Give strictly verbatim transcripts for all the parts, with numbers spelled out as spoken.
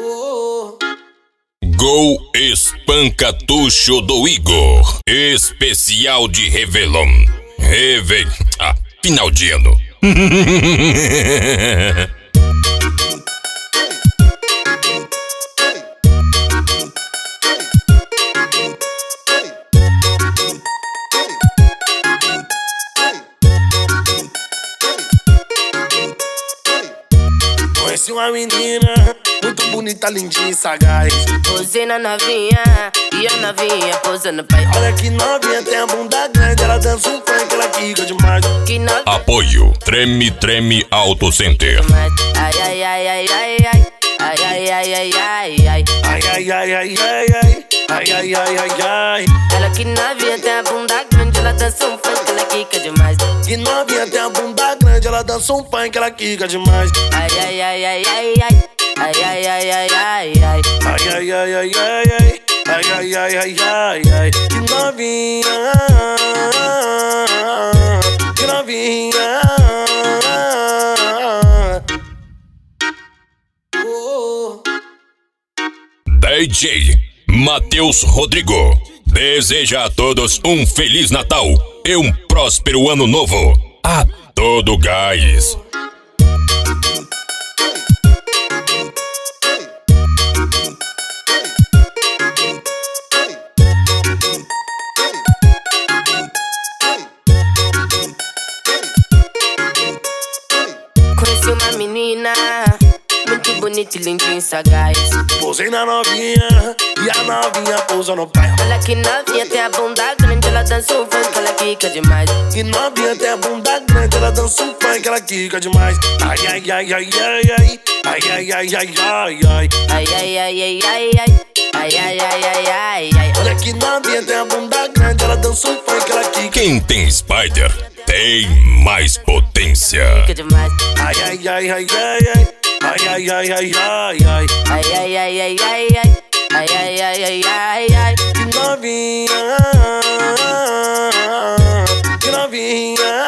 Gol Espancatucho do Igor. Especial de Réveillon. Reve... Ah, final de ano. Conheci uma menina muito bonita, lindinha e sagaz. Posei na novinha e a novinha posando pai. Olha que novinha, tem a bunda grande, ela dança um funk, ela quica demais. Que novinha. Apoio Treme Treme Auto Center. Ai ai ai ai ai ai ai ai ai ai ai ai Ai ai ai ai ai ai ai ai ai ai ai. Ela que novinha, tem a bunda grande, ela dança um funk, ela quica demais. Que novinha, tem a bunda grande, ela dança um funk, ela quica demais. Ai ai ai ai ai ai ai ai ai ai ai ai Ai ai ai ai ai ai ai ai ai ai ai ai. Que novinha, que novinha. Oh. D J Matheus Rodrigo deseja a todos um Feliz Natal e um próspero Ano Novo. A todo gás. Conheci uma menina muito bonita e lindinha e sagaz. Posei na novinha e a novinha pousa no pé. Olha que novinha, tem a bunda grande, ela dança um funk, ela quica demais. Que novinha, tem a bunda grande, ela dança um funk, ela quica demais. Ai ai ai ai ai ai ai ai ai ai ai ai Ai ai ai ai ai ai ai ai ai ai ai ai. Olha que novinha, tem a bunda grande, ela dança um funk, ela quica. Quem tem Spider tem mais potência. Quica demais. Ai ai ai ai ai ai ai ai ai ai ai ai Ai ai ai ai ai ai ai ai ai ai ai ai. Que novinha, que novinha.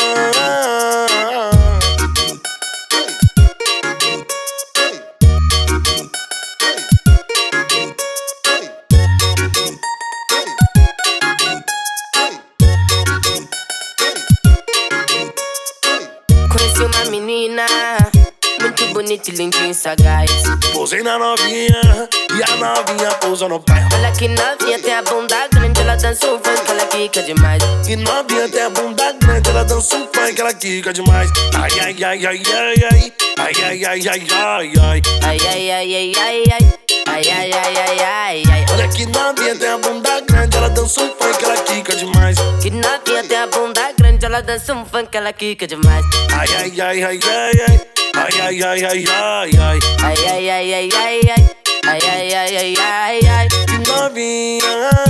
Conheci uma menina muito bonita e lindinha e sagaz. Posei na novinha e a novinha pousa no pé. Olha que novinha, tem a bunda grande, ela dança um funk, ela quica demais. Que novinha, tem a bunda grande, ela dança um funk, ela quica demais. Ai ai ai ai ai ai ai ai ai ai ai ai Ai ai ai ai ai ai ai ai ai ai ai ai. Olha que novinha, tem a bunda grande, ela dança um funk, ela quica demais. Que novinha, tem a bunda grande, ela dança um funk, ela quica demais. Ai ai ai ai ai ai ai ai ai ai ai ai Ai ai ai ai ai ai ai ai ai ai ai ai. Que novinha.